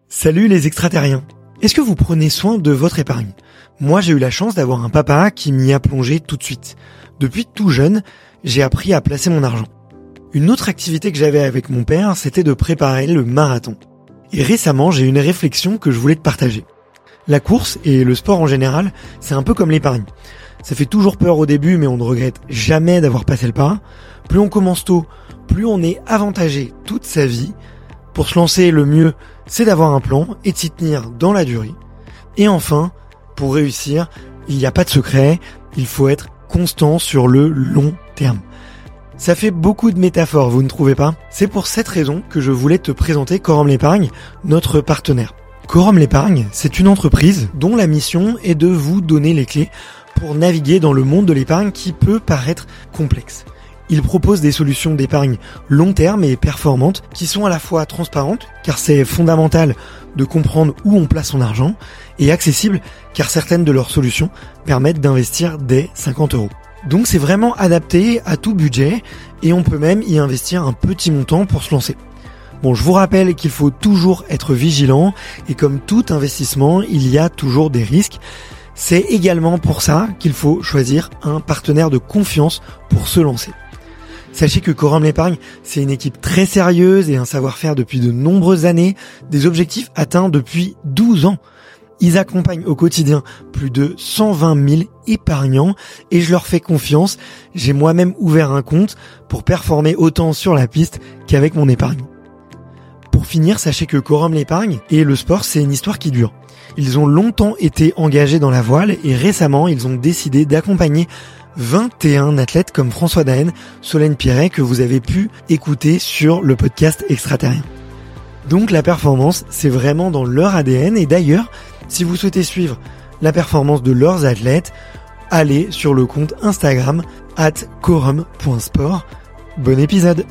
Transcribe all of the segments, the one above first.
Salut les extraterriens. Est-ce que vous prenez soin de votre épargne ? Moi, j'ai eu la chance d'avoir un papa qui m'y a plongé tout de suite. Depuis tout jeune, j'ai appris à placer mon argent. Une autre activité que j'avais avec mon père, c'était de préparer le marathon. Et récemment, j'ai eu une réflexion que je voulais te partager. La course et le sport en général, c'est un peu comme l'épargne. Ça fait toujours peur au début, mais on ne regrette jamais d'avoir passé le pas. Plus on commence tôt, plus on est avantagé toute sa vie. Pour se lancer, le mieux, c'est d'avoir un plan et de s'y tenir dans la durée. Et enfin, pour réussir, il n'y a pas de secret, il faut être constant sur le long terme. Ça fait beaucoup de métaphores, vous ne trouvez pas ? C'est pour cette raison que je voulais te présenter Quorum l'Épargne, notre partenaire. Quorum l'Épargne, c'est une entreprise dont la mission est de vous donner les clés pour naviguer dans le monde de l'épargne qui peut paraître complexe. Il propose des solutions d'épargne long terme et performantes qui sont à la fois transparentes, car c'est fondamental de comprendre où on place son argent, et accessibles, car certaines de leurs solutions permettent d'investir dès 50 €. Donc c'est vraiment adapté à tout budget, et on peut même y investir un petit montant pour se lancer. Bon, je vous rappelle qu'il faut toujours être vigilant, et comme tout investissement, il y a toujours des risques. C'est également pour ça qu'il faut choisir un partenaire de confiance pour se lancer. Sachez que Quorum l'Épargne, c'est une équipe très sérieuse et un savoir-faire depuis de nombreuses années, des objectifs atteints depuis 12 ans. Ils accompagnent au quotidien plus de 120 000 épargnants et je leur fais confiance. J'ai moi-même ouvert un compte pour performer autant sur la piste qu'avec mon épargne. Pour finir, sachez que Quorum l'Épargne et le sport, c'est une histoire qui dure. Ils ont longtemps été engagés dans la voile et récemment, ils ont décidé d'accompagner 21 athlètes comme François Daen, Solène Piret, que vous avez pu écouter sur le podcast Extraterrien. Donc la performance, c'est vraiment dans leur ADN, et d'ailleurs, si vous souhaitez suivre la performance de leurs athlètes, allez sur le compte Instagram @quorum.sport. Bon épisode.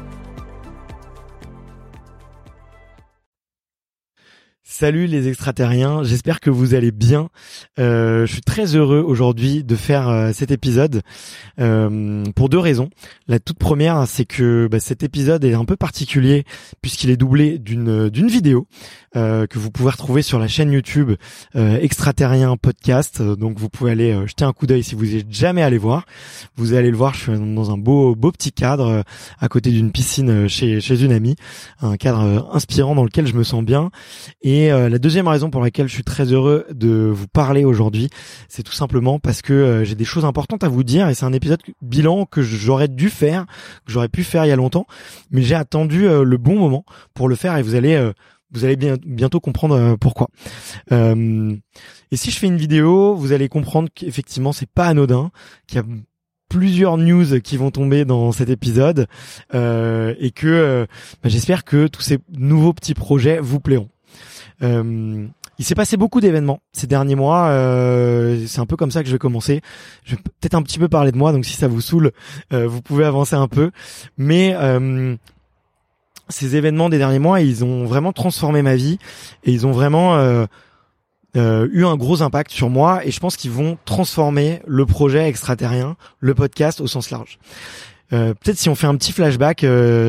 Salut les extraterriens, j'espère que vous allez bien. Je suis très heureux aujourd'hui de faire cet épisode pour deux raisons. La toute première, c'est que cet épisode est un peu particulier puisqu'il est doublé d'une vidéo que vous pouvez retrouver sur la chaîne YouTube Extraterrien Podcast. Donc vous pouvez aller jeter un coup d'œil si vous êtes jamais allé voir. Vous allez le voir, je suis dans un beau petit cadre à côté d'une piscine chez une amie, un cadre inspirant dans lequel je me sens bien. Et la deuxième raison pour laquelle je suis très heureux de vous parler aujourd'hui, c'est tout simplement parce que j'ai des choses importantes à vous dire, et c'est un épisode bilan que j'aurais dû faire, que j'aurais pu faire il y a longtemps, mais j'ai attendu le bon moment pour le faire, et vous allez bientôt comprendre pourquoi. Et si je fais une vidéo, vous allez comprendre qu'effectivement c'est pas anodin, qu'il y a plusieurs news qui vont tomber dans cet épisode, et que j'espère que tous ces nouveaux petits projets vous plairont. Il s'est passé beaucoup d'événements ces derniers mois, c'est un peu comme ça que je vais commencer. Je vais peut-être un petit peu parler de moi, donc si ça vous saoule, vous pouvez avancer un peu. Mais ces événements des derniers mois, ils ont vraiment transformé ma vie, et ils ont vraiment eu un gros impact sur moi, et je pense qu'ils vont transformer le projet Extraterrien, le podcast au sens large. Peut-être si on fait un petit flashback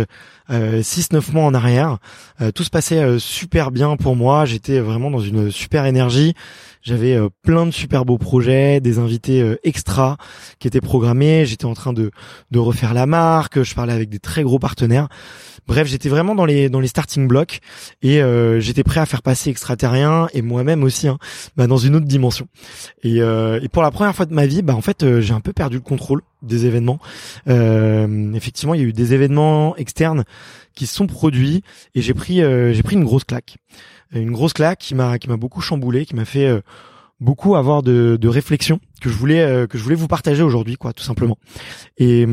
6-9 mois en arrière, tout se passait super bien pour moi, j'étais vraiment dans une super énergie, j'avais plein de super beaux projets, des invités extra qui étaient programmés, j'étais en train de refaire la marque, je parlais avec des très gros partenaires. Bref, j'étais vraiment dans les starting blocks, et j'étais prêt à faire passer Extraterrien et moi-même aussi dans une autre dimension. Et pour la première fois de ma vie, en fait, j'ai un peu perdu le contrôle des événements. Effectivement, il y a eu des événements externes qui se sont produits, et j'ai pris une grosse claque. Une grosse claque qui m'a beaucoup chamboulé, qui m'a fait beaucoup avoir de réflexions que je voulais vous partager aujourd'hui, quoi, tout simplement. Et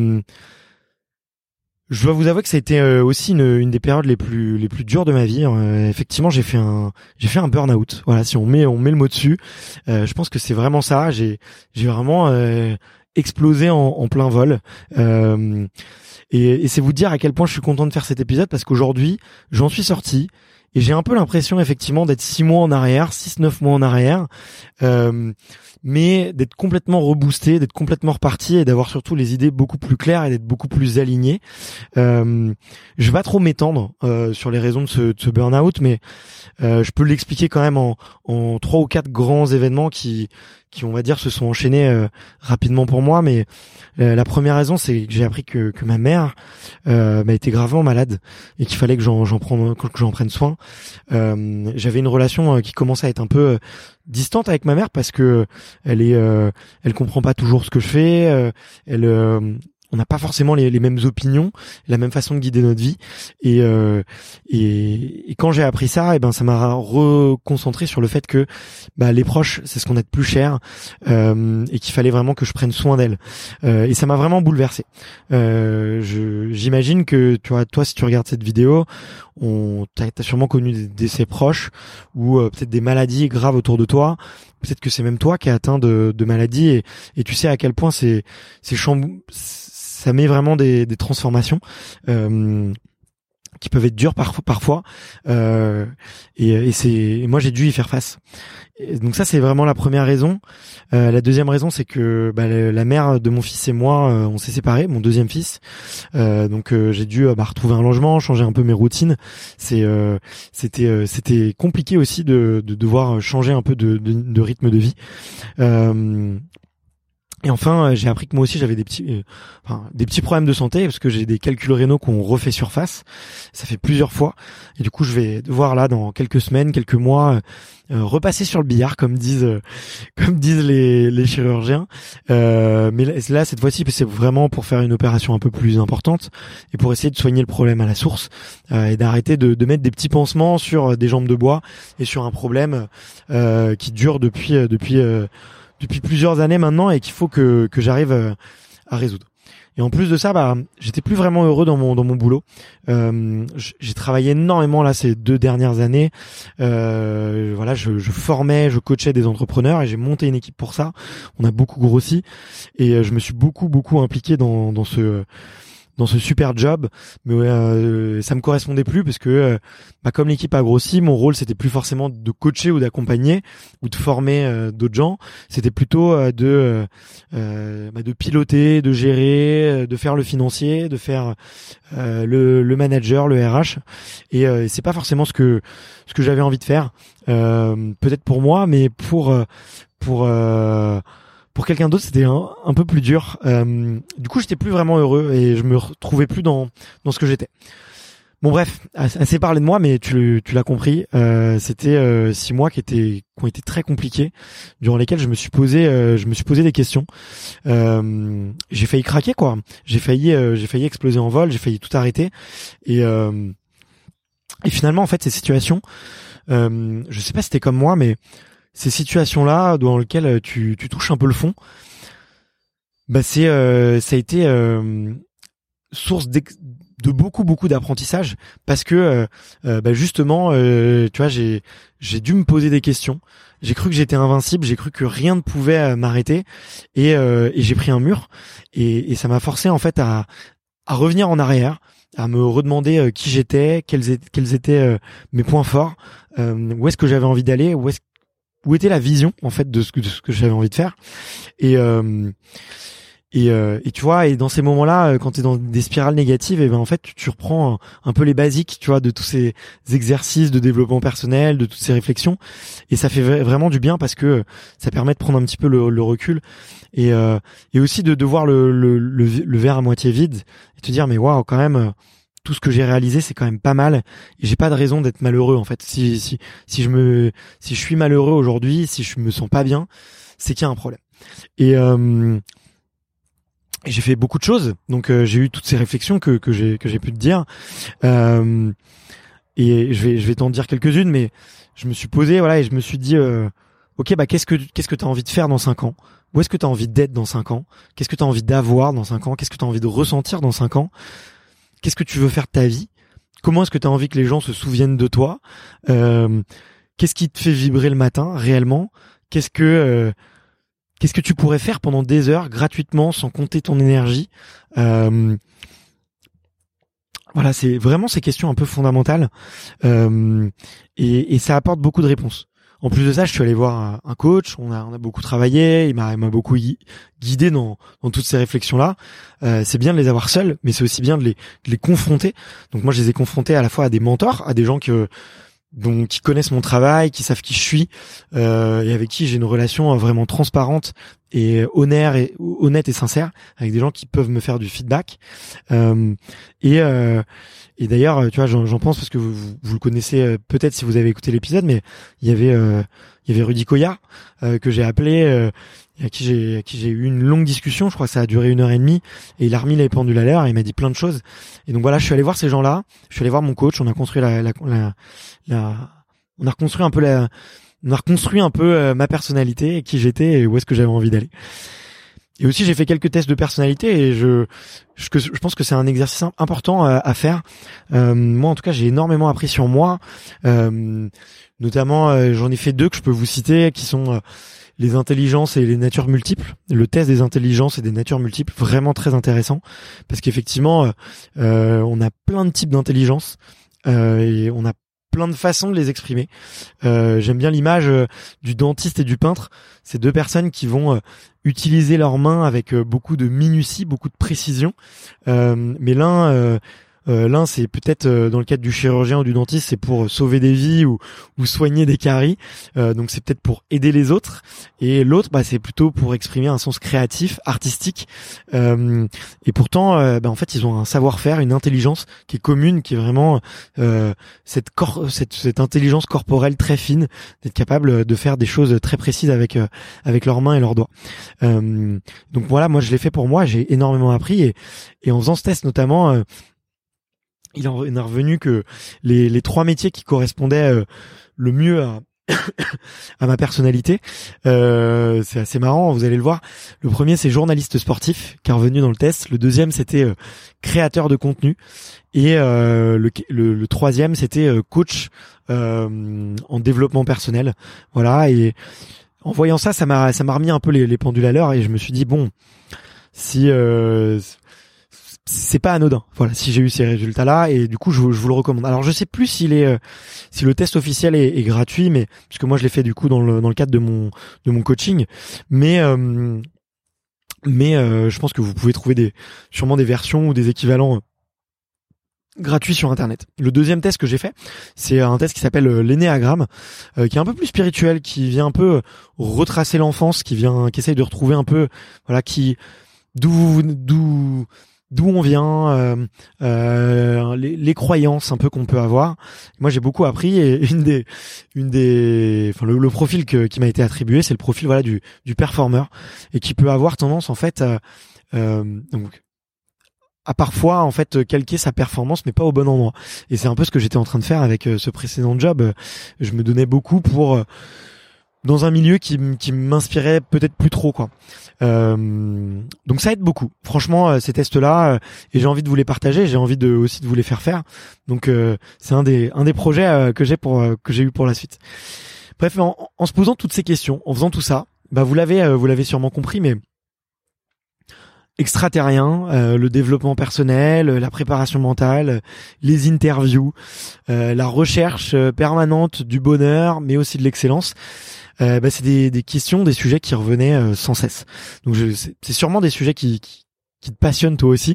je dois vous avouer que ça a été aussi une des périodes les plus dures de ma vie. Effectivement, j'ai fait un burn-out. Voilà, si on met le mot dessus, je pense que c'est vraiment ça. J'ai vraiment explosé en plein vol. Et c'est vous dire à quel point je suis content de faire cet épisode, parce qu'aujourd'hui, j'en suis sorti. Et j'ai un peu l'impression effectivement d'être 6-9 mois en arrière, mais d'être complètement reboosté, d'être complètement reparti et d'avoir surtout les idées beaucoup plus claires et d'être beaucoup plus aligné. Je vais pas trop m'étendre sur les raisons de ce burn-out, mais je peux l'expliquer quand même en 3 ou 4 grands événements qui on va dire se sont enchaînés rapidement pour moi. Mais la première raison, c'est que j'ai appris que ma mère était gravement malade et qu'il fallait que j'en prenne soin. J'avais une relation qui commençait à être un peu distante avec ma mère parce que elle comprend pas toujours ce que je fais. On n'a pas forcément les mêmes opinions, la même façon de guider notre vie. Et quand j'ai appris ça, ça m'a reconcentré sur le fait que les proches, c'est ce qu'on a de plus cher, et qu'il fallait vraiment que je prenne soin d'elles. Et ça m'a vraiment bouleversé. J'imagine que toi, si tu regardes cette vidéo, t'as sûrement connu des décès proches ou peut-être des maladies graves autour de toi. Peut-être que c'est même toi qui es atteint de maladies et tu sais à quel point ça met vraiment des transformations qui peuvent être dures parfois et moi j'ai dû y faire face. Et donc ça c'est vraiment la première raison. La deuxième raison c'est que la mère de mon fils et moi on s'est séparés, mon deuxième fils. Donc j'ai dû retrouver un logement, changer un peu mes routines. C'était compliqué aussi de devoir changer un peu de rythme de vie. Et enfin, j'ai appris que moi aussi j'avais des petits problèmes de santé parce que j'ai des calculs rénaux qu'on refait surface. Ça fait plusieurs fois et du coup je vais devoir là dans quelques semaines, quelques mois repasser sur le billard comme disent les chirurgiens. Mais là cette fois-ci c'est vraiment pour faire une opération un peu plus importante et pour essayer de soigner le problème à la source et d'arrêter de mettre des petits pansements sur des jambes de bois et sur un problème qui dure depuis plusieurs années maintenant et qu'il faut que j'arrive à résoudre. Et en plus de ça, j'étais plus vraiment heureux dans mon boulot. J'ai travaillé énormément là ces 2 dernières années. Je formais, je coachais des entrepreneurs et j'ai monté une équipe pour ça. On a beaucoup grossi et je me suis beaucoup impliqué dans ce super job, mais ça me correspondait plus parce que comme l'équipe a grossi, mon rôle c'était plus forcément de coacher ou d'accompagner ou de former d'autres gens, c'était plutôt de piloter, de gérer, de faire le financier, de faire le manager, le RH et c'est pas forcément ce que j'avais envie de faire, peut-être pour moi, mais pour quelqu'un d'autre, c'était un peu plus dur. Du coup, j'étais plus vraiment heureux et je me retrouvais plus dans ce que j'étais. Bon bref, assez parlé de moi, mais tu l'as compris. C'était 6 mois qui ont été très compliqués, durant lesquels je me suis posé des questions. J'ai failli craquer quoi. J'ai failli exploser en vol. J'ai failli tout arrêter. Et finalement, en fait, ces situations, je sais pas si c'était comme moi, mais ces situations-là dans lesquelles tu touches un peu le fond, ça a été source de beaucoup d'apprentissage parce que justement tu vois, j'ai dû me poser des questions. J'ai cru que j'étais invincible, j'ai cru que rien ne pouvait m'arrêter et j'ai pris un mur et ça m'a forcé en fait à revenir en arrière, à me redemander qui j'étais, quels étaient mes points forts, où est-ce que j'avais envie d'aller, où était la vision en fait de ce que j'avais envie de faire et tu vois, et dans ces moments-là, quand t'es dans des spirales négatives, en fait tu reprends un peu les basiques, tu vois, de tous ces exercices de développement personnel, de toutes ces réflexions, et ça fait vraiment du bien parce que ça permet de prendre un petit peu le recul et aussi de voir le verre à moitié vide et te dire mais waouh, quand même tout ce que j'ai réalisé c'est quand même pas mal et j'ai pas de raison d'être malheureux en fait. Si je suis malheureux aujourd'hui, si je me sens pas bien, c'est qu'il y a un problème. Et j'ai fait beaucoup de choses, donc j'ai eu toutes ces réflexions que j'ai pu te dire, et je vais t'en dire quelques-unes, mais je me suis posé et je me suis dit ok, qu'est-ce que t'as envie de faire dans 5 ans, où est-ce que t'as envie d'être dans 5 ans, qu'est-ce que t'as envie d'avoir dans 5 ans, qu'est-ce que t'as envie de ressentir dans 5 ans, qu'est-ce que tu veux faire de ta vie, comment est-ce que t'as envie que les gens se souviennent de toi, qu'est-ce qui te fait vibrer le matin réellement, qu'est-ce que tu pourrais faire pendant des heures gratuitement sans compter ton énergie. Voilà, c'est vraiment ces questions un peu fondamentales et ça apporte beaucoup de réponses. En plus de ça, je suis allé voir un coach. On a beaucoup travaillé. Il m'a beaucoup guidé dans toutes ces réflexions-là. C'est bien de les avoir seuls, mais c'est aussi bien de les confronter. Donc moi, je les ai confrontés à la fois à des mentors, à des gens qui connaissent mon travail, qui savent qui je suis, et avec qui j'ai une relation vraiment transparente et honnête et sincère, avec des gens qui peuvent me faire du feedback. Et d'ailleurs, tu vois, j'en pense parce que vous le connaissez peut-être si vous avez écouté l'épisode, mais il y avait Rudy Koya que j'ai appelé. À qui j'ai eu une longue discussion, je crois que ça a duré 1h30, et il a remis les pendules à l'heure, et il m'a dit plein de choses. Et donc voilà, je suis allé voir ces gens-là, je suis allé voir mon coach, on a construit on a reconstruit un peu ma personnalité, et qui j'étais et où est-ce que j'avais envie d'aller. Et aussi j'ai fait quelques tests de personnalité, et je pense que c'est un exercice important à faire. Moi en tout cas, j'ai énormément appris sur moi, notamment j'en ai fait 2 que je peux vous citer, qui sont les intelligences et les natures multiples. Le test des intelligences et des natures multiples, vraiment très intéressant, parce qu'effectivement, on a plein de types d'intelligence, et on a plein de façons de les exprimer. J'aime bien l'image du dentiste et du peintre. C'est 2 personnes qui vont utiliser leurs mains avec beaucoup de minutie, beaucoup de précision. Mais l'un, c'est peut-être dans le cadre du chirurgien ou du dentiste, c'est pour sauver des vies ou soigner des caries. Donc c'est peut-être pour aider les autres. Et l'autre, c'est plutôt pour exprimer un sens créatif, artistique. Et pourtant, en fait, ils ont un savoir-faire, une intelligence qui est commune, qui est vraiment cette intelligence corporelle très fine, d'être capable de faire des choses très précises avec leurs mains et leurs doigts. Donc voilà, moi je l'ai fait pour moi. J'ai énormément appris, et en faisant ce test notamment. Il en est revenu que les 3 métiers qui correspondaient le mieux à ma personnalité, c'est assez marrant, vous allez le voir. Le premier, c'est journaliste sportif, qui est revenu dans le test. Le deuxième, c'était créateur de contenu, et le troisième, c'était coach en développement personnel. Voilà. Et en voyant ça, ça m'a remis un peu les pendules à l'heure, et je me suis dit bon, si c'est pas anodin. Voilà, si j'ai eu ces résultats-là, et du coup, je vous le recommande. Alors, je sais plus si le test officiel est gratuit, mais puisque moi je l'ai fait du coup dans le cadre de mon coaching, mais je pense que vous pouvez trouver sûrement des versions ou des équivalents gratuits sur internet. Le deuxième test que j'ai fait, c'est un test qui s'appelle l'énéagramme, qui est un peu plus spirituel, qui vient un peu retracer l'enfance, qui essaye de retrouver un peu, voilà, d'où on vient, les croyances un peu qu'on peut avoir. Moi, j'ai beaucoup appris, et le profil qui m'a été attribué, c'est le profil, voilà, du performeur, et qui peut avoir tendance en fait à parfois en fait calquer sa performance, mais pas au bon endroit. Et c'est un peu ce que j'étais en train de faire avec ce précédent job. Je me donnais beaucoup pour dans un milieu qui m'inspirait peut-être plus trop, quoi. Donc ça aide beaucoup. Franchement, ces tests-là, et j'ai envie de vous les partager, j'ai envie aussi de vous les faire faire. Donc c'est un des projets que j'ai eu pour la suite. Bref, en se posant toutes ces questions, en faisant tout ça, vous l'avez sûrement compris, mais extraterrien, le développement personnel, la préparation mentale, les interviews, la recherche permanente du bonheur, mais aussi de l'excellence. C'est des questions, des sujets qui revenaient sans cesse. Donc c'est sûrement des sujets qui te passionnent toi aussi.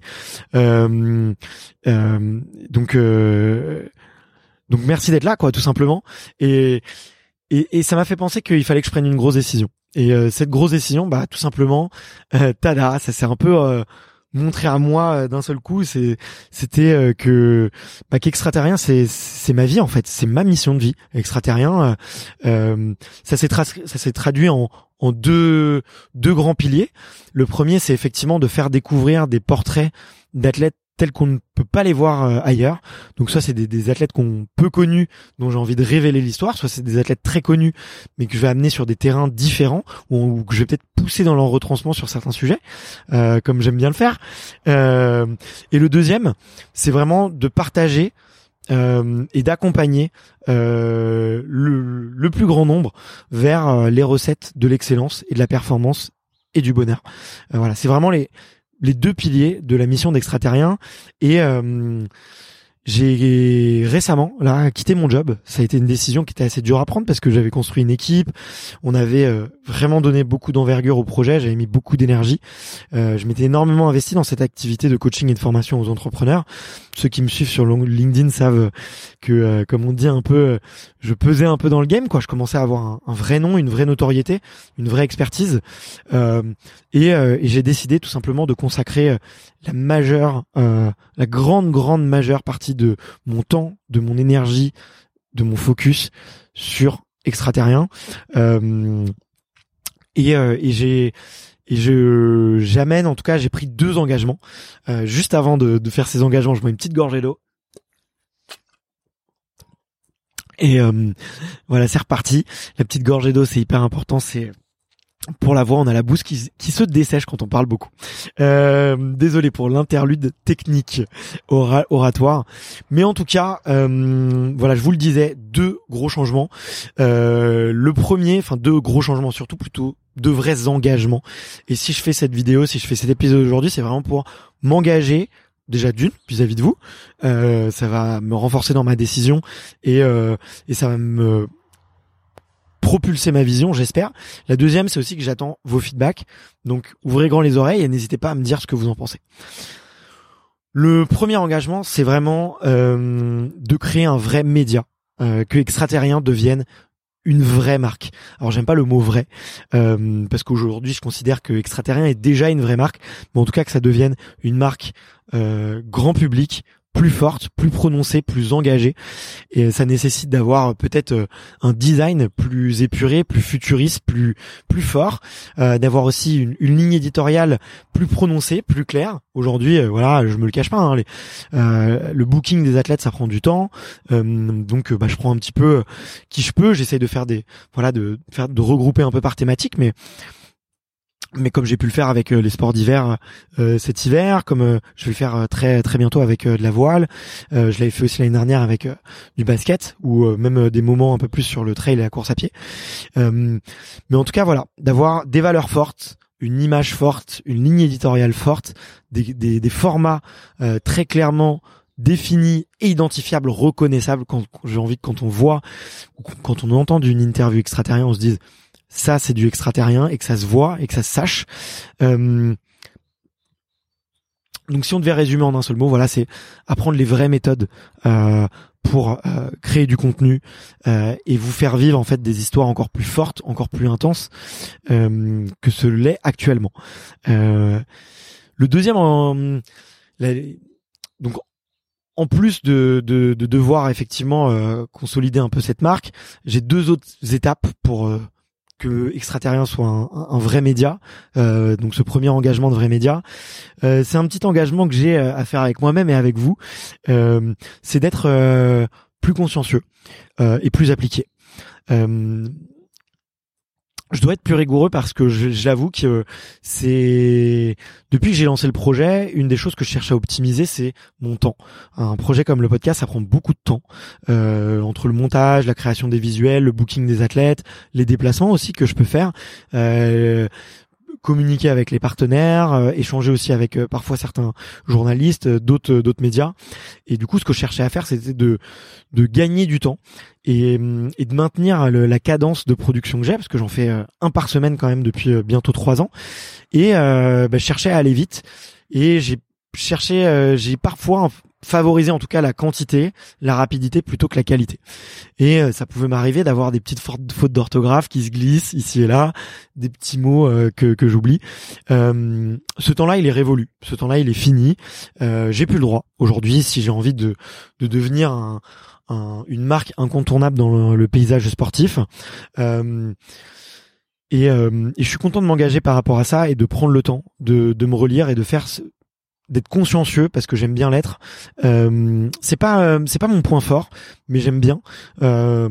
Donc merci d'être là, quoi, tout simplement. Et ça m'a fait penser qu'il fallait que je prenne une grosse décision. Et cette grosse décision, tout simplement, tada, ça s'est un peu montré à moi d'un seul coup. C'était qu'extraterrien, c'est ma vie en fait, c'est ma mission de vie. Extraterrien, ça s'est traduit en deux grands piliers. Le premier, c'est effectivement de faire découvrir des portraits d'athlètes tels qu'on ne peut pas les voir ailleurs. Donc soit c'est des athlètes qu'on peu connus, dont j'ai envie de révéler l'histoire, soit c'est des athlètes très connus, mais que je vais amener sur des terrains différents, ou que je vais peut-être pousser dans leur retranchement sur certains sujets, comme j'aime bien le faire. Et le deuxième, c'est vraiment de partager et d'accompagner le plus grand nombre vers les recettes de l'excellence et de la performance et du bonheur. Voilà, c'est vraiment les 2 piliers de la mission d'extraterrien, et J'ai récemment là quitté mon job. Ça a été une décision qui était assez dure à prendre parce que j'avais construit une équipe. On avait vraiment donné beaucoup d'envergure au projet. J'avais mis beaucoup d'énergie. Je m'étais énormément investi dans cette activité de coaching et de formation aux entrepreneurs. Ceux qui me suivent sur LinkedIn savent que, comme on dit un peu, je pesais un peu dans le game, quoi. Je commençais à avoir un vrai nom, une vraie notoriété, une vraie expertise. Et j'ai décidé tout simplement de consacrer la grande majeure partie de mon temps, de mon énergie, de mon focus sur extraterrien. J'amène, en tout cas, j'ai pris 2 engagements. Juste avant de faire ces engagements, je bois une petite gorgée d'eau. Et voilà, c'est reparti. La petite gorgée d'eau, c'est hyper important. C'est pour la voix, on a la bouche qui se dessèche quand on parle beaucoup. Désolé pour l'interlude technique oratoire. Mais en tout cas, voilà, je vous le disais, 2 gros changements. Le premier, 2 gros changements, surtout plutôt 2 vrais engagements. Et si je fais cette vidéo, si je fais cet épisode aujourd'hui, c'est vraiment pour m'engager, déjà d'une, vis-à-vis de vous. Ça va me renforcer dans ma décision et ça va me propulser ma vision, j'espère. La deuxième, c'est aussi que j'attends vos feedbacks. Donc, ouvrez grand les oreilles et n'hésitez pas à me dire ce que vous en pensez. Le premier engagement, c'est vraiment de créer un vrai média, que Extraterrien devienne une vraie marque. Alors, j'aime pas le mot vrai, parce qu'aujourd'hui, je considère que Extraterrien est déjà une vraie marque, mais en tout cas que ça devienne une marque grand public, plus forte, plus prononcée, plus engagée, et ça nécessite d'avoir peut-être un design plus épuré, plus futuriste, plus fort, d'avoir aussi une ligne éditoriale plus prononcée, plus claire. Aujourd'hui, voilà, je me le cache pas, hein, le booking des athlètes, ça prend du temps, donc je prends un petit peu qui je peux, j'essaye de faire de regrouper un peu par thématique, mais comme j'ai pu le faire avec les sports d'hiver cet hiver, comme je vais le faire très très bientôt avec de la voile, je l'avais fait aussi l'année dernière avec du basket ou même des moments un peu plus sur le trail et la course à pied. Mais en tout cas voilà, d'avoir des valeurs fortes, une image forte, une ligne éditoriale forte, des formats très clairement définis et identifiables, reconnaissables. J'ai envie que quand on voit ou quand on entend d'une interview Extraterrien, on se dise ça c'est du Extraterrien et que ça se voit et que ça se sache. Donc si on devait résumer en un seul mot, voilà, c'est apprendre les vraies méthodes pour créer du contenu et vous faire vivre en fait des histoires encore plus fortes, encore plus intenses que ce l'est actuellement. Le deuxième, donc en plus de devoir effectivement consolider un peu cette marque, j'ai 2 autres étapes pour que Extraterrien soit un vrai média. Donc ce premier engagement de vrai média, c'est un petit engagement que j'ai à faire avec moi-même et avec vous. C'est d'être plus consciencieux et plus appliqué. Je dois être plus rigoureux parce que j'avoue que c'est depuis que j'ai lancé le projet, une des choses que je cherche à optimiser, c'est mon temps. Un projet comme le podcast, ça prend beaucoup de temps entre le montage, la création des visuels, le booking des athlètes, les déplacements aussi que je peux faire. Communiquer avec les partenaires, échanger aussi avec parfois certains journalistes, d'autres médias. Et du coup, ce que je cherchais à faire, c'était de gagner du temps et de maintenir la cadence de production que j'ai, parce que j'en fais un par semaine quand même depuis bientôt 3 ans. Et je cherchais à aller vite. Et j'ai parfois favorisé en tout cas la quantité, la rapidité plutôt que la qualité. Et ça pouvait m'arriver d'avoir des petites fautes d'orthographe qui se glissent ici et là, des petits mots que j'oublie. Ce temps-là, il est révolu. Ce temps-là, il est fini. J'ai plus le droit. Aujourd'hui, si j'ai envie de devenir une marque incontournable dans le paysage sportif, et je suis content de m'engager par rapport à ça et de prendre le temps de me relire et de faire d'être consciencieux parce que j'aime bien l'être. C'est pas mon point fort, mais j'aime bien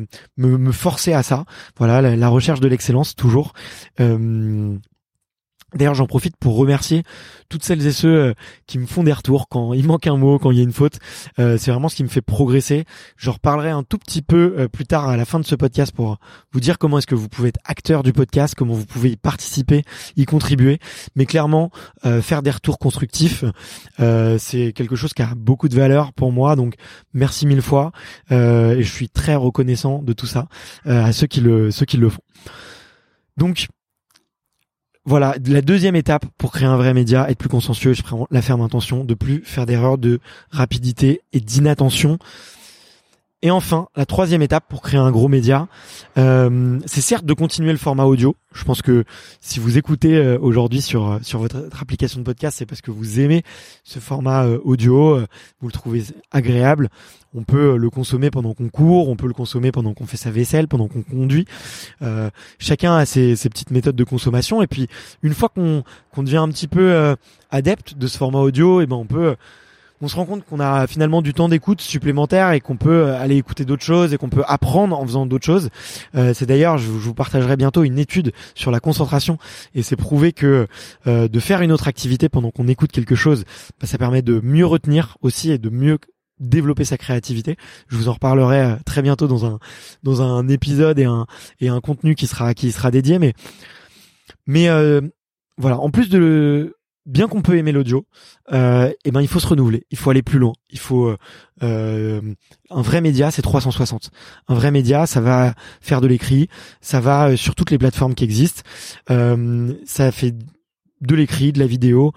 me forcer à ça. Voilà, la recherche de l'excellence toujours. D'ailleurs, j'en profite pour remercier toutes celles et ceux qui me font des retours quand il manque un mot, quand il y a une faute. C'est vraiment ce qui me fait progresser. Je reparlerai un tout petit peu plus tard à la fin de ce podcast pour vous dire comment est-ce que vous pouvez être acteur du podcast, comment vous pouvez y participer, y contribuer. Mais clairement, faire des retours constructifs, c'est quelque chose qui a beaucoup de valeur pour moi. Donc, merci mille fois. Et je suis très reconnaissant de tout ça à ceux qui le font. Donc, voilà, la deuxième étape pour créer un vrai média, être plus consciencieux, je prends la ferme intention de plus faire d'erreurs de rapidité et d'inattention. Et enfin, la troisième étape pour créer un gros média, c'est certes de continuer le format audio. Je pense que si vous écoutez aujourd'hui sur votre application de podcast, c'est parce que vous aimez ce format audio, vous le trouvez agréable. On peut le consommer pendant qu'on court, on peut le consommer pendant qu'on fait sa vaisselle, pendant qu'on conduit. Chacun a ses petites méthodes de consommation. Et puis, une fois qu'on devient un petit peu adepte de ce format audio, et ben on se rend compte qu'on a finalement du temps d'écoute supplémentaire et qu'on peut aller écouter d'autres choses et qu'on peut apprendre en faisant d'autres choses. C'est d'ailleurs, je vous partagerai bientôt une étude sur la concentration et c'est prouvé que de faire une autre activité pendant qu'on écoute quelque chose, ça permet de mieux retenir aussi et de mieux développer sa créativité. Je vous en reparlerai très bientôt dans un épisode et un contenu qui sera dédié. Mais voilà, en plus bien qu'on peut aimer l'audio, il faut se renouveler, il faut aller plus loin. Il faut un vrai média, c'est 360. Un vrai média, ça va faire de l'écrit, ça va sur toutes les plateformes qui existent. Ça fait de l'écrit, de la vidéo,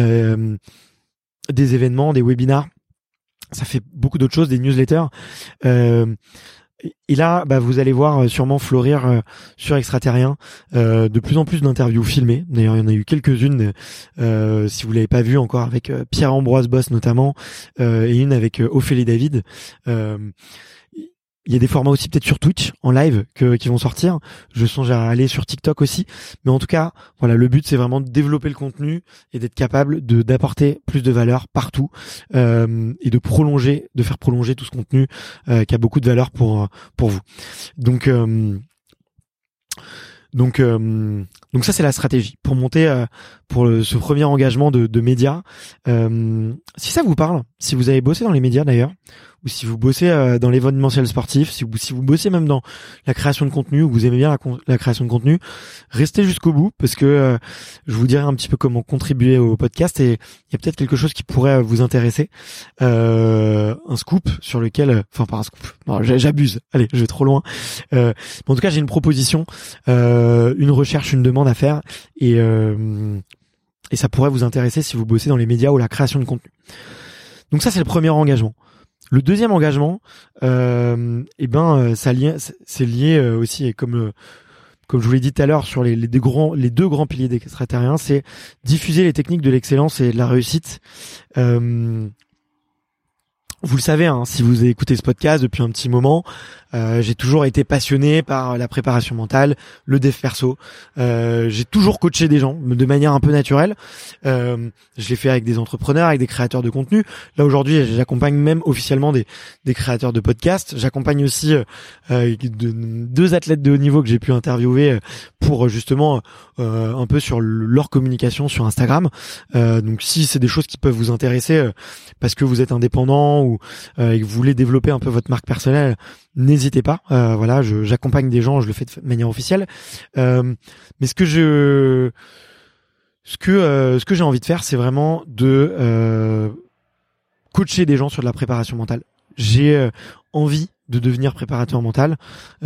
des événements, des webinars. Ça fait beaucoup d'autres choses, des newsletters. Et là, vous allez voir sûrement fleurir sur Extraterrien de plus en plus d'interviews filmées. D'ailleurs, il y en a eu quelques-unes, si vous l'avez pas vu encore, avec Pierre-Ambroise Boss notamment, et une avec Ophélie David. Il y a des formats aussi peut-être sur Twitch en live qui vont sortir. Je songe à aller sur TikTok aussi. Mais en tout cas, voilà, le but c'est vraiment de développer le contenu et d'être capable d'apporter plus de valeur partout et de faire prolonger tout ce contenu qui a beaucoup de valeur pour vous. Donc ça c'est la stratégie pour monter ce premier engagement de médias. Si ça vous parle, si vous avez bossé dans les médias d'ailleurs, ou si vous bossez dans l'événementiel sportif, si vous bossez même dans la création de contenu, ou vous aimez bien la création de contenu, restez jusqu'au bout parce que je vous dirai un petit peu comment contribuer au podcast et il y a peut-être quelque chose qui pourrait vous intéresser. Un scoop sur lequel, enfin pas un scoop, non, j'abuse, allez, je vais trop loin. Mais en tout cas, j'ai une proposition, une recherche, une demande à faire et ça pourrait vous intéresser si vous bossez dans les médias ou la création de contenu. Donc ça, c'est le premier engagement. Le deuxième engagement, c'est lié aussi, et comme je vous l'ai dit tout à l'heure, sur les deux grands piliers d'Extraterrien, c'est diffuser les techniques de l'excellence et de la réussite. Vous le savez, si vous écoutez ce podcast depuis un petit moment, j'ai toujours été passionné par la préparation mentale, le dev perso. J'ai toujours coaché des gens de manière un peu naturelle. Je l'ai fait avec des entrepreneurs, avec des créateurs de contenu. Là aujourd'hui, j'accompagne même officiellement des créateurs de podcasts. J'accompagne aussi deux athlètes de haut niveau que j'ai pu interviewer pour justement un peu sur leur communication sur Instagram. Donc si c'est des choses qui peuvent vous intéresser parce que vous êtes indépendant ou et que vous voulez développer un peu votre marque personnelle, n'hésitez pas. Voilà, j'accompagne des gens, je le fais de manière officielle. Mais ce que j'ai envie de faire, c'est vraiment de coacher des gens sur de la préparation mentale. J'ai envie de devenir préparateur mental.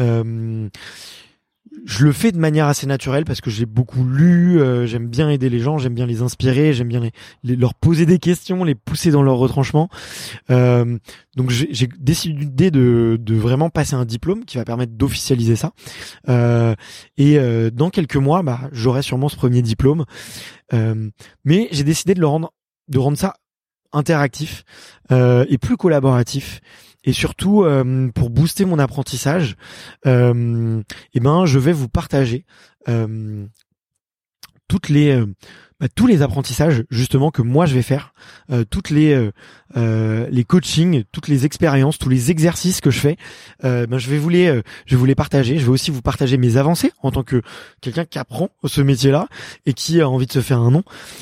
Je le fais de manière assez naturelle parce que j'ai beaucoup lu, j'aime bien aider les gens, j'aime bien les inspirer, j'aime bien leur poser des questions, les pousser dans leur retranchement. Donc j'ai décidé de vraiment passer un diplôme qui va permettre d'officialiser ça. Et dans quelques mois, j'aurai sûrement ce premier diplôme. Mais j'ai décidé de rendre ça interactif et plus collaboratif. Et surtout, pour booster mon apprentissage, je vais vous partager toutes les tous les apprentissages justement que moi je vais faire, toutes les coachings, toutes les expériences, tous les exercices que je fais, je vais vous les partager. Je vais aussi vous partager mes avancées en tant que quelqu'un qui apprend ce métier-là et qui a envie de se faire un nom.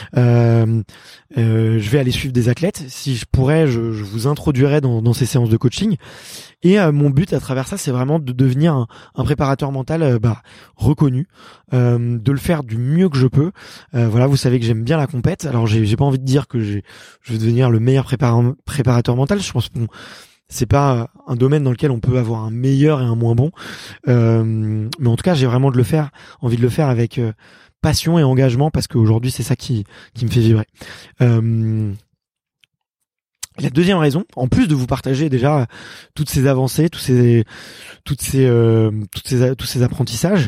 Je vais aller suivre des athlètes. Si je pourrais, je vous introduirais dans ces séances de coaching. Et mon but à travers ça, c'est vraiment de devenir un préparateur mental reconnu, de le faire du mieux que je peux. Voilà, vous savez que j'aime bien la compète. Alors j'ai pas envie de dire que je vais devenir le meilleur préparateur mental. Je pense que c'est pas un domaine dans lequel on peut avoir un meilleur et un moins bon. Mais en tout cas, j'ai vraiment envie de le faire avec passion et engagement, parce qu'aujourd'hui c'est ça qui me fait vibrer. La deuxième raison, en plus de vous partager déjà toutes ces avancées, tous ces apprentissages,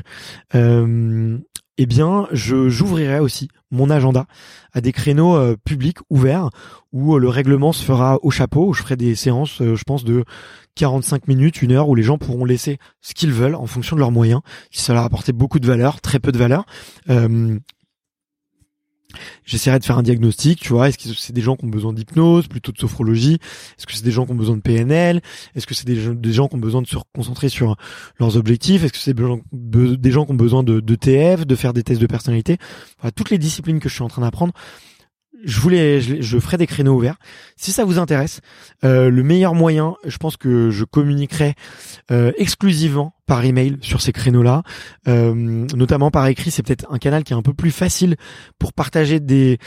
j'ouvrirai aussi mon agenda à des créneaux publics ouverts où le règlement se fera au chapeau, où je ferai des séances, je pense, de 45 minutes, 1 heure, où les gens pourront laisser ce qu'ils veulent en fonction de leurs moyens, si ça leur apporter beaucoup de valeur, très peu de valeur. J'essaierai de faire un diagnostic, tu vois. Est-ce que c'est des gens qui ont besoin d'hypnose, plutôt de sophrologie? Est-ce que c'est des gens qui ont besoin de PNL? Est-ce que c'est des gens qui ont besoin de se concentrer sur leurs objectifs? Est-ce que c'est des gens qui ont besoin de TF, de faire des tests de personnalité? Voilà, toutes les disciplines que je suis en train d'apprendre, je ferai des créneaux ouverts. Si ça vous intéresse, le meilleur moyen, je pense que je communiquerai exclusivement par email sur ces créneaux-là, notamment par écrit. C'est peut-être un canal qui est un peu plus facile pour partager des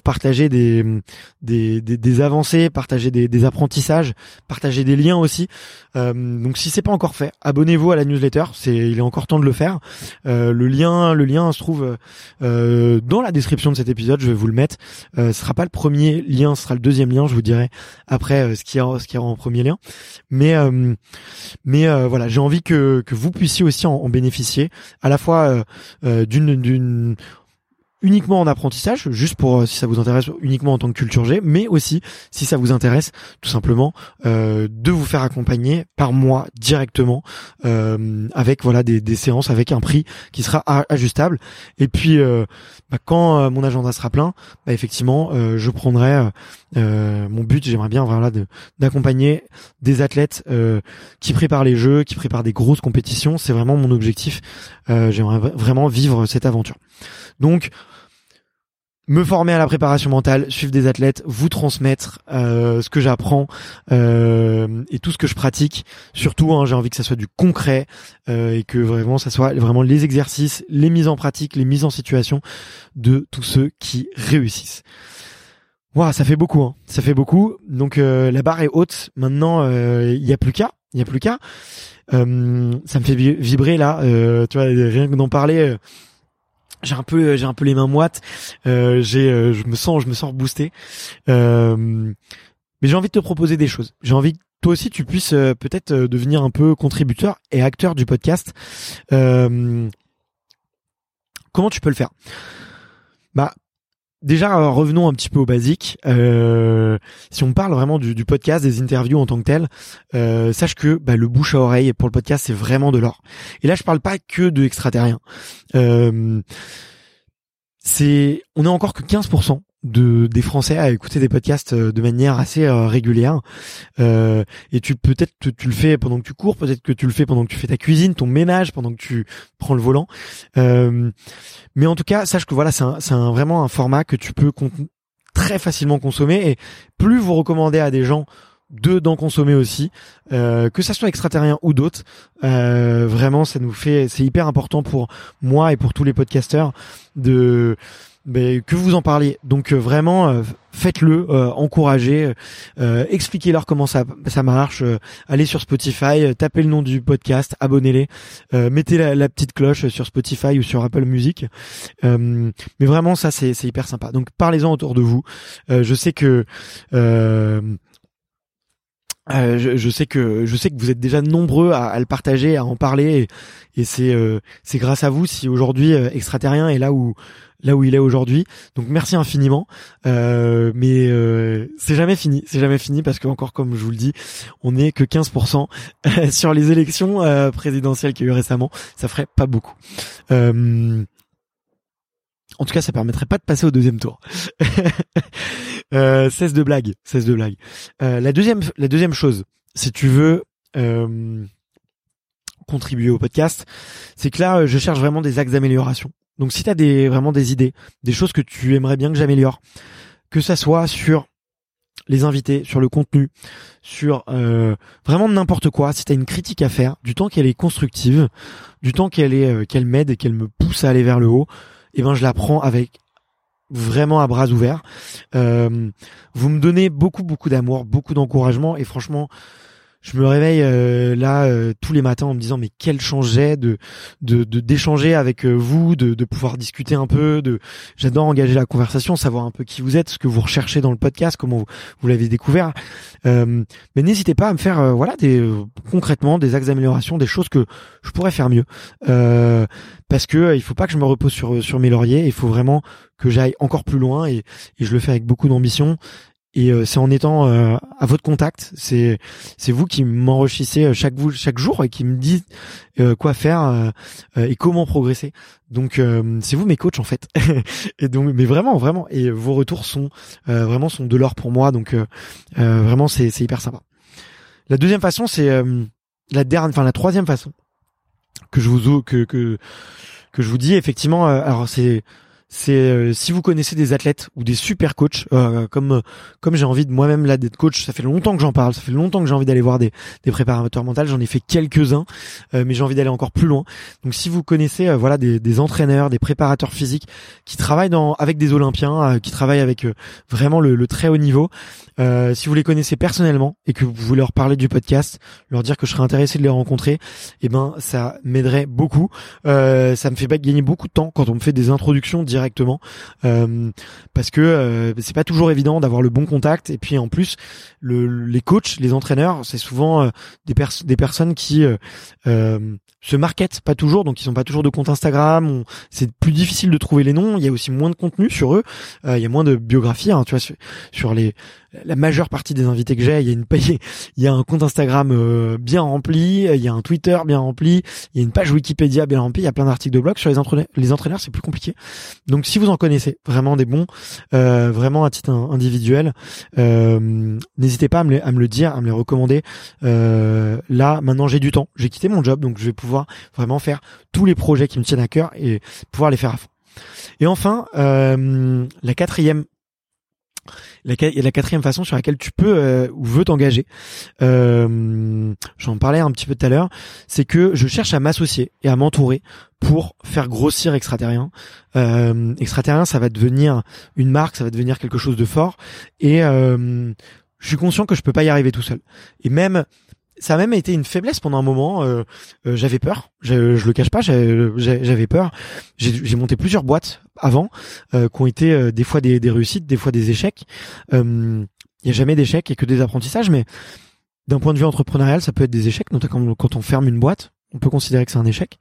avancées, partager des apprentissages, partager des liens aussi. Donc si c'est pas encore fait, abonnez-vous à la newsletter. Il est encore temps de le faire. Le lien se trouve dans la description de cet épisode. Je vais vous le mettre. Ce sera pas le premier lien, ce sera le deuxième lien. Je vous dirai après ce qu'il y aura en premier lien. Mais voilà, j'ai envie que vous puissiez aussi en bénéficier, à la fois d'une uniquement en apprentissage, juste pour si ça vous intéresse, uniquement en tant que culture G, mais aussi si ça vous intéresse tout simplement de vous faire accompagner par moi directement avec des séances avec un prix qui sera ajustable. Et puis quand mon agenda sera plein, effectivement je prendrai mon but, j'aimerais bien d'accompagner des athlètes qui préparent les jeux, qui préparent des grosses compétitions. C'est vraiment mon objectif. J'aimerais vraiment vivre cette aventure. Donc, me former à la préparation mentale, suivre des athlètes, vous transmettre ce que j'apprends et tout ce que je pratique. Surtout, j'ai envie que ça soit du concret et que vraiment ça soit vraiment les exercices, les mises en pratique, les mises en situation de tous ceux qui réussissent. Wow, ça fait beaucoup, ça fait beaucoup. Donc la barre est haute. Maintenant, il y a plus qu'à. Ça me fait vibrer là. Tu vois, rien que d'en parler. J'ai un peu les mains moites. Je me sens boosté. Mais j'ai envie de te proposer des choses. J'ai envie que toi aussi tu puisses peut-être devenir un peu contributeur et acteur du podcast. Comment tu peux le faire? Déjà, revenons un petit peu au basique. Si on parle vraiment du podcast, des interviews en tant que tel, sache que le bouche à oreille pour le podcast, c'est vraiment de l'or. Et là, je parle pas que de extraterriens. On est encore que 15% des Français à écouter des podcasts de manière assez régulière. Et peut-être tu le fais pendant que tu cours, peut-être que tu le fais pendant que tu fais ta cuisine, ton ménage, pendant que tu prends le volant. Mais en tout cas, sache que voilà, c'est vraiment un format que tu peux très facilement consommer. Et plus vous recommandez à des gens d'en consommer aussi, que ça soit extraterrien ou d'autres, vraiment c'est hyper important pour moi et pour tous les podcasteurs que vous en parliez. Donc vraiment faites-le, encouragez, expliquez-leur comment ça marche, allez sur Spotify, tapez le nom du podcast, abonnez-les, mettez la petite cloche sur Spotify ou sur Apple Music. Mais vraiment ça c'est hyper sympa. Donc parlez-en autour de vous. Je sais que je sais que vous êtes déjà nombreux à le partager, à en parler, et c'est grâce à vous si aujourd'hui Extraterrien est là où il est aujourd'hui. Donc merci infiniment. Mais c'est jamais fini parce que encore comme je vous le dis, on n'est que 15% sur les élections présidentielles qu'il y a eu récemment. Ça ferait pas beaucoup. En tout cas, ça permettrait pas de passer au deuxième tour. Cesse de blague. La deuxième chose, si tu veux contribuer au podcast, c'est que là, je cherche vraiment des axes d'amélioration. Donc, si t'as vraiment des idées, des choses que tu aimerais bien que j'améliore, que ça soit sur les invités, sur le contenu, sur vraiment n'importe quoi, si t'as une critique à faire, du temps qu'elle est constructive, du temps qu'elle m'aide et qu'elle me pousse à aller vers le haut, et ben je la prends avec vraiment à bras ouverts. Vous me donnez beaucoup d'amour, beaucoup d'encouragement, et franchement, je me réveille tous les matins en me disant mais quelle chance j'ai d'échanger avec vous, de pouvoir discuter un peu, j'adore engager la conversation, savoir un peu qui vous êtes, ce que vous recherchez dans le podcast, comment vous l'avez découvert. Mais n'hésitez pas à me faire concrètement des axes d'amélioration, des choses que je pourrais faire mieux. Parce que il faut pas que je me repose sur mes lauriers, il faut vraiment que j'aille encore plus loin et je le fais avec beaucoup d'ambition. Et c'est en étant à votre contact, c'est vous qui m'enrichissez chaque jour et qui me dites quoi faire et comment progresser. Donc c'est vous mes coachs en fait. Et donc mais vraiment et vos retours sont de l'or pour moi. Donc vraiment c'est hyper sympa. La deuxième façon c'est la troisième façon que je vous dis effectivement. Alors c'est si vous connaissez des athlètes ou des super coachs comme j'ai envie de moi-même là d'être coach, ça fait longtemps que j'en parle, ça fait longtemps que j'ai envie d'aller voir des préparateurs mentaux, j'en ai fait quelques-uns mais j'ai envie d'aller encore plus loin. Donc si vous connaissez des entraîneurs, des préparateurs physiques qui travaillent avec des olympiens, qui travaillent avec vraiment le très haut niveau, si vous les connaissez personnellement et que vous voulez leur parler du podcast, leur dire que je serais intéressé de les rencontrer, et ben ça m'aiderait beaucoup. Ça me fait gagner beaucoup de temps quand on me fait des introductions directement parce que c'est pas toujours évident d'avoir le bon contact, et puis en plus les coachs, les entraîneurs, c'est souvent des personnes qui se marketent pas toujours, donc ils ont pas toujours de compte Instagram, c'est plus difficile de trouver les noms, il y a aussi moins de contenu sur eux, il y a moins de biographie tu vois, sur la majeure partie des invités que j'ai, il y a un compte Instagram bien rempli, il y a un Twitter bien rempli, il y a une page Wikipédia bien remplie, il y a plein d'articles de blog. Sur les entraîneurs, c'est plus compliqué. Donc si vous en connaissez vraiment des bons, vraiment à titre individuel, n'hésitez pas à me le dire, à me les recommander. Là, maintenant j'ai du temps, j'ai quitté mon job, donc je vais pouvoir vraiment faire tous les projets qui me tiennent à cœur et pouvoir les faire à fond. Et enfin, la quatrième façon sur laquelle tu peux ou veux t'engager, j'en parlais un petit peu tout à l'heure, c'est que je cherche à m'associer et à m'entourer pour faire grossir Extraterrien. Extraterrien, ça va devenir une marque, ça va devenir quelque chose de fort, et je suis conscient que je peux pas y arriver tout seul. Et même ça a même été une faiblesse pendant un moment. J'avais peur, je le cache pas, j'avais peur. J'ai monté plusieurs boîtes avant qui ont été des fois des réussites, des fois des échecs. Il y a jamais d'échecs et que des apprentissages, mais d'un point de vue entrepreneurial, ça peut être des échecs, notamment quand on ferme une boîte, on peut considérer que c'est un échec.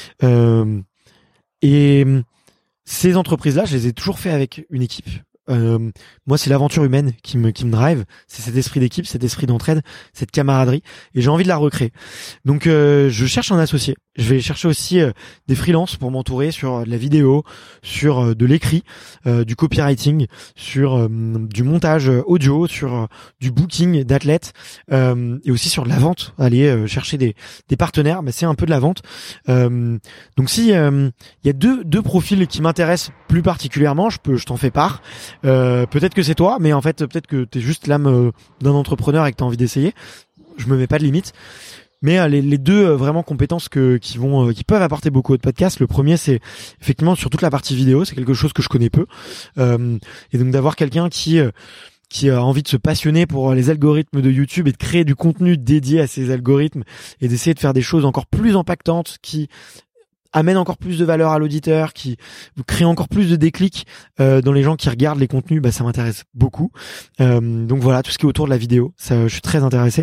Et ces entreprises-là, je les ai toujours fait avec une équipe. Moi, c'est l'aventure humaine qui me drive, c'est cet esprit d'équipe, cet esprit d'entraide, cette camaraderie, et j'ai envie de la recréer. Donc je cherche un associé. Je vais chercher aussi des freelances pour m'entourer sur de la vidéo, sur de l'écrit, du copywriting, sur du montage audio, sur du booking d'athlètes, et aussi sur de la vente. Aller chercher des partenaires, c'est un peu de la vente. Donc si il y a deux profils qui m'intéressent plus particulièrement, je t'en fais part. Peut-être que c'est toi, mais en fait peut-être que t'es juste l'âme d'un entrepreneur et que t'as envie d'essayer. Je me mets pas de limite. Mais les deux vraiment compétences qui peuvent apporter beaucoup au podcast. Le premier, c'est effectivement sur toute la partie vidéo, c'est quelque chose que je connais peu. Et donc d'avoir quelqu'un qui a envie de se passionner pour les algorithmes de YouTube et de créer du contenu dédié à ces algorithmes et d'essayer de faire des choses encore plus impactantes qui amènent encore plus de valeur à l'auditeur, qui crée encore plus de déclics dans les gens qui regardent les contenus, ça m'intéresse beaucoup. Donc voilà, tout ce qui est autour de la vidéo, ça, je suis très intéressé.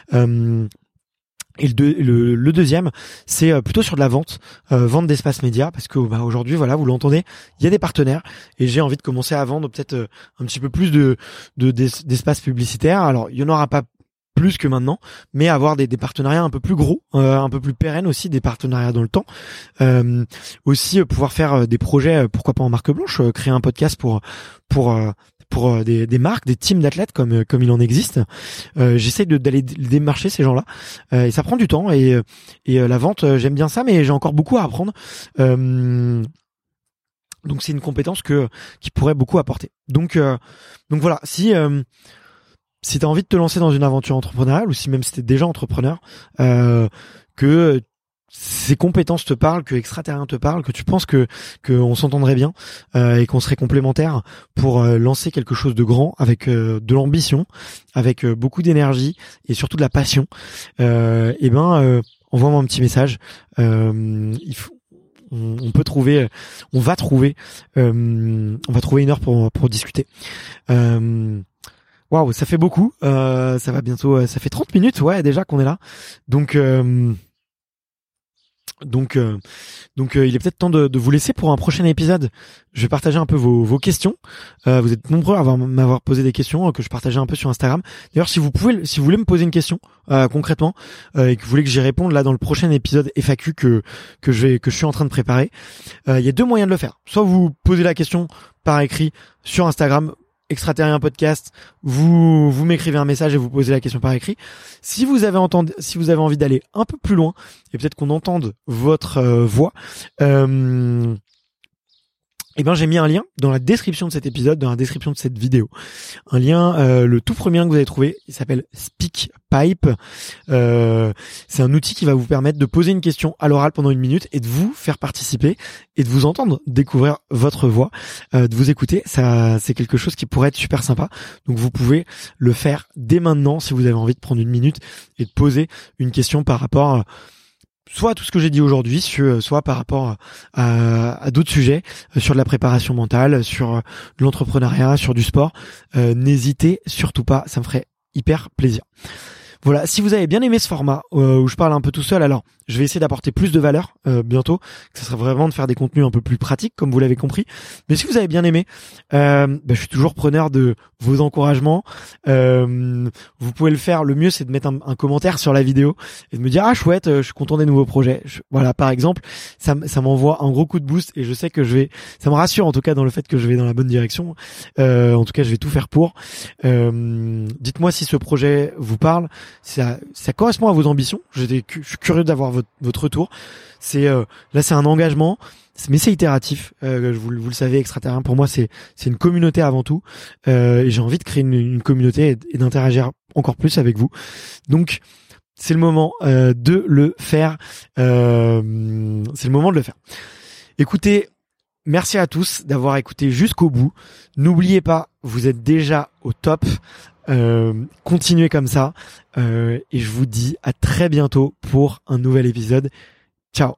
Et le deuxième, c'est plutôt sur de la vente d'espace média, parce que aujourd'hui, voilà, vous l'entendez, il y a des partenaires et j'ai envie de commencer à vendre peut-être un petit peu plus d'espace publicitaire. Alors, il y en aura pas plus que maintenant, mais avoir des partenariats un peu plus gros, un peu plus pérennes aussi, des partenariats dans le temps. Aussi pouvoir faire des projets, pourquoi pas en marque blanche, créer un podcast pour des marques, des teams d'athlètes comme il en existe. J'essaie d'aller démarcher ces gens-là, et ça prend du temps, et la vente, j'aime bien ça, mais j'ai encore beaucoup à apprendre. Donc c'est une compétence qui pourrait beaucoup apporter. Donc voilà, si tu as envie de te lancer dans une aventure entrepreneuriale, ou si même si tu es déjà entrepreneur, que ces compétences te parlent, que Extraterrien te parle, que tu penses que on s'entendrait bien, et qu'on serait complémentaires pour lancer quelque chose de grand avec de l'ambition, avec beaucoup d'énergie et surtout de la passion, envoie-moi un petit message. On va trouver une heure pour discuter. Waouh, ça fait beaucoup. Ça va bientôt, ça fait 30 minutes, ouais, déjà qu'on est là. Donc, il est peut-être temps de vous laisser pour un prochain épisode. Je vais partager un peu vos questions. Vous êtes nombreux à m'avoir posé des questions que je partageais un peu sur Instagram. D'ailleurs, si vous voulez me poser une question concrètement, et que vous voulez que j'y réponde là dans le prochain épisode FAQ que je suis en train de préparer, il y a deux moyens de le faire. Soit vous posez la question par écrit sur Instagram, Extraterrien Podcast, vous m'écrivez un message et vous posez la question par écrit. Si vous avez envie d'aller un peu plus loin et peut-être qu'on entende votre voix, j'ai mis un lien dans la description de cet épisode, dans la description de cette vidéo. Un lien, le tout premier que vous avez trouvé, il s'appelle SpeakPipe. C'est un outil qui va vous permettre de poser une question à l'oral pendant 1 minute et de vous faire participer et de vous entendre découvrir votre voix, de vous écouter. Ça, c'est quelque chose qui pourrait être super sympa. Donc vous pouvez le faire dès maintenant si vous avez envie de prendre 1 minute et de poser une question par rapport soit à tout ce que j'ai dit aujourd'hui, soit par rapport à d'autres sujets, sur de la préparation mentale, sur de l'entrepreneuriat, sur du sport. N'hésitez surtout pas, ça me ferait hyper plaisir. Voilà, si vous avez bien aimé ce format où je parle un peu tout seul, alors je vais essayer d'apporter plus de valeur bientôt, que ce serait vraiment de faire des contenus un peu plus pratiques, comme vous l'avez compris. Mais si vous avez bien aimé, je suis toujours preneur de vos encouragements. Vous pouvez le faire, le mieux c'est de mettre un commentaire sur la vidéo et de me dire chouette, je suis content des nouveaux projets. Voilà, par exemple, ça m'envoie un gros coup de boost et je sais que ça me rassure en tout cas dans le fait que je vais dans la bonne direction. En tout cas, je vais tout faire pour. Dites-moi si ce projet vous parle, ça correspond à vos ambitions. Je suis curieux d'avoir votre retour. Là c'est un engagement, mais c'est itératif. Vous le savez, Extraterrien pour moi c'est une communauté avant tout, et j'ai envie de créer une communauté et d'interagir encore plus avec vous. Donc c'est le moment de le faire. Écoutez, merci à tous d'avoir écouté jusqu'au bout. N'oubliez pas, vous êtes déjà au top. Continuez comme ça, et je vous dis à très bientôt pour un nouvel épisode. Ciao.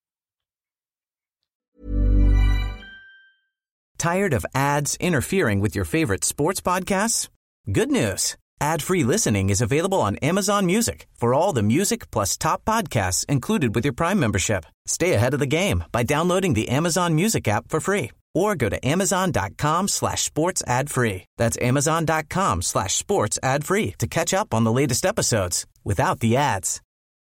Tired of ads interfering with your favorite sports podcasts? Good news. Ad-free listening is available on Amazon Music for all the music plus top podcasts included with your Prime membership. Stay ahead of the game by downloading the Amazon Music app for free or go to amazon.com/sports ad free. That's amazon.com/sports ad free to catch up on the latest episodes without the ads.